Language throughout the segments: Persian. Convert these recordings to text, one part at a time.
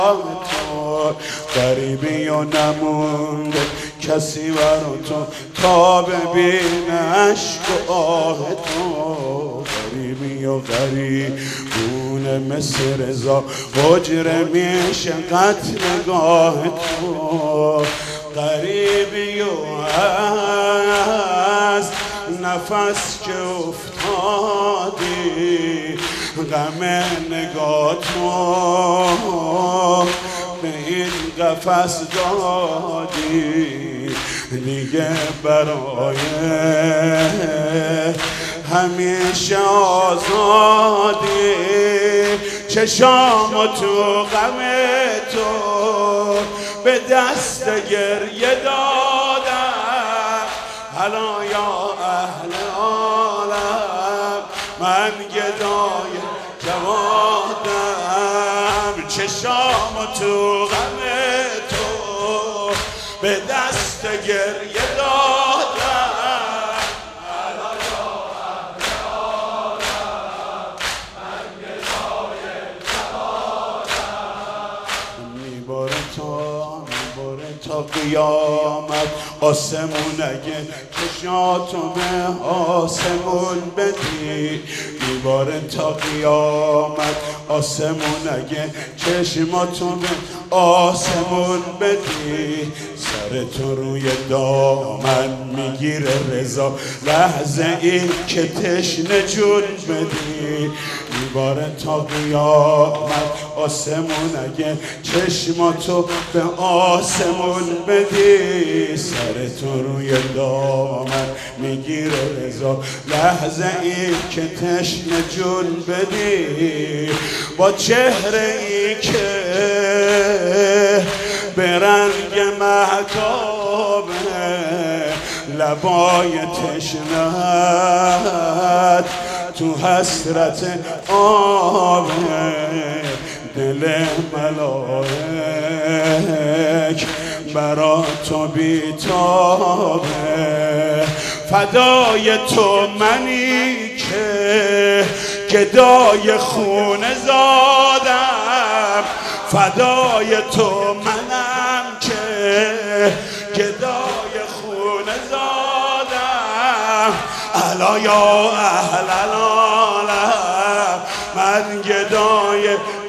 تو غریبی و نمونده کسی برا تو تا ببینه عشق و آه تو. غریبی و غریبونه مثل رضا حجره میشه قتلگاه تو. غریبی و از نفس که افتادی غم نگاه تو به این قفس دادی دیگه برای همیشه آزادی. چشامو تو غم تو به دست گریه دادم. حالا یا اهل عالم من گدای جوادم. چشامو تو غم تو به دست گریه دادم. حالا یا اهل عالم من گدای جوادم. میباره تا قیامت آسمون اگه چشاتو به آسمون بدی. میباره تا قیامت آسمون اگه چشماتو به آسمون بدی. سر تو روی دامن میگیره رضا لحظه ای که تشنه جون بدی. میباره تا قیامت آسمون اگه چشماتو به آسمون بدی. سر تو روی دامن میگیره رضا لحظه ای که تشنه جون بدی. با چهره ای که به رنگ مهتابه لبای تشنه‌ات تو حسرت آبه. دل ملائک برا تو بیتابه. فدای تو منی که گدای خونه زادم. فدای تو منم که گدای خونه زادم. الا یا اهل العالم من گدای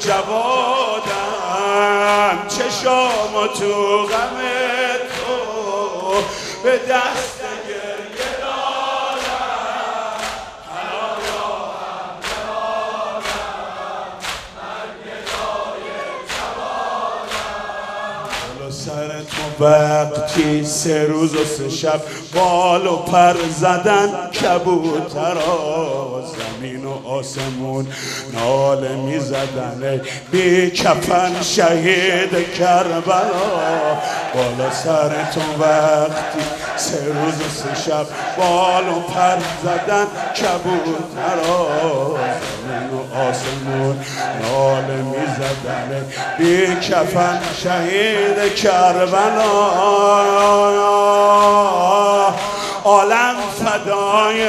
جوادم. چشامو تو غم تو به دست گریه دادم. الا یا اهل العالم من گدای جوادم. سر تو وقتی 3 روز و 3 شب بال و پر زدن کبوترا. زمین و آسمون ناله می زدن بی کفن شهید کربلا. بالا سر تو وقتی 3 روز و 3 شب بال و پر زدن کبوترا. زمین و آسمون ناله می زدن بی کفن شهید کربلا. عالم فدای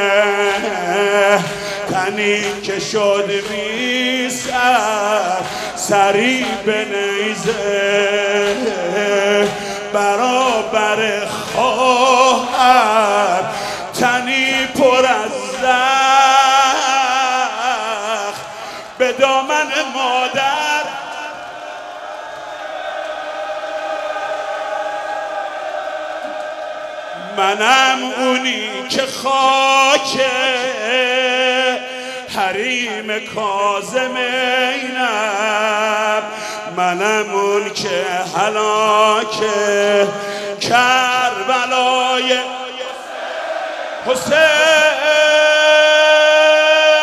تنی که شد بی سر سری به نیزه برابر خواهر. تنی پر از زخم به دامن مادر. منم اونی که خاک حریم کاظمینم. منم اون که هلاک کربلای حسین.